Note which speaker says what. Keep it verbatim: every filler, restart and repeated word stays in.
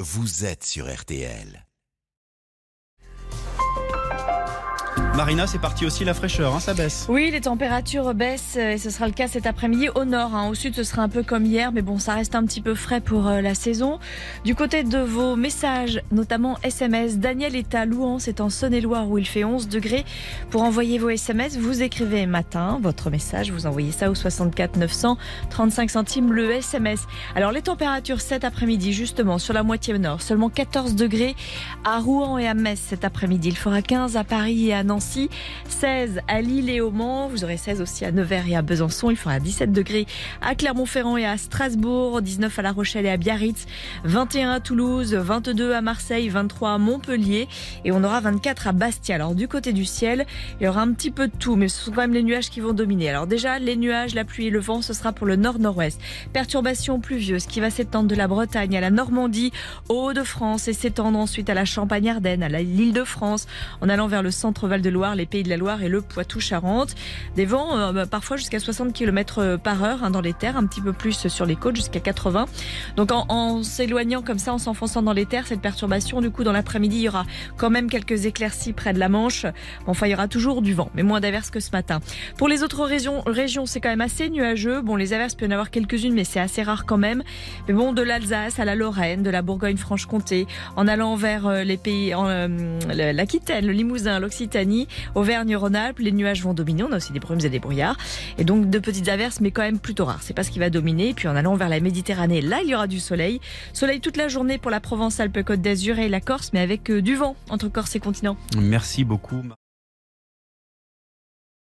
Speaker 1: vous êtes sur R T L.
Speaker 2: Marina, c'est parti aussi la fraîcheur, hein, ça baisse.
Speaker 3: Oui, les températures baissent et ce sera le cas cet après-midi au nord. Hein. Au sud, ce sera un peu comme hier, mais bon, ça reste un petit peu frais pour euh, la saison. Du côté de vos messages, notamment S M S, Daniel est à Louhans, c'est en Saône-et-Loire où il fait onze degrés. Pour envoyer vos S M S, vous écrivez matin votre message, vous envoyez ça au soixante-quatre neuf cents, trente-cinq centimes le S M S. Alors les températures cet après-midi, justement, sur la moitié nord, seulement quatorze degrés à Rouen et à Metz cet après-midi. Il fera quinze à Paris et à Nancy. seize à Lille et au Mans, vous aurez seize aussi à Nevers et à Besançon, il fera dix-sept degrés à Clermont-Ferrand et à Strasbourg, dix-neuf à La Rochelle et à Biarritz, vingt et un à Toulouse, vingt-deux à Marseille, vingt-trois à Montpellier et on aura vingt-quatre à Bastia. Alors du côté du ciel, il y aura un petit peu de tout, mais ce sont quand même les nuages qui vont dominer. Alors déjà, les nuages, la pluie et le vent, ce sera pour le nord-nord-ouest. Perturbation pluvieuse qui va s'étendre de la Bretagne à la Normandie, aux Hauts-de-France et s'étendre ensuite à la Champagne-Ardenne, à l'Île-de-France, en allant vers le centre-Val de Loire, les Pays de la Loire et le Poitou-Charentes. Des vents euh, parfois jusqu'à soixante kilomètres par heure hein, dans les terres, un petit peu plus sur les côtes, jusqu'à quatre-vingts. Donc en, en s'éloignant comme ça, en s'enfonçant dans les terres, cette perturbation, du coup dans l'après-midi, il y aura quand même quelques éclaircies près de la Manche. Enfin, il y aura toujours du vent, mais moins d'averses que ce matin. Pour les autres régions, régions c'est quand même assez nuageux. Bon, les averses, il peut y en avoir quelques-unes, mais c'est assez rare quand même. Mais bon, de l'Alsace à la Lorraine, de la Bourgogne-Franche-Comté, en allant vers les pays, en, euh, l'Aquitaine, le Limousin, l'Occitanie, Auvergne-Rhône-Alpes, les nuages vont dominer. On a aussi des brumes et des brouillards. Et donc, de petites averses, mais quand même plutôt rares. C'est pas ce qui va dominer. Et puis, en allant vers la Méditerranée, là, il y aura du soleil. Soleil toute la journée pour la Provence-Alpes-Côte d'Azur et la Corse, mais avec euh, du vent entre Corse et continent.
Speaker 2: Merci beaucoup.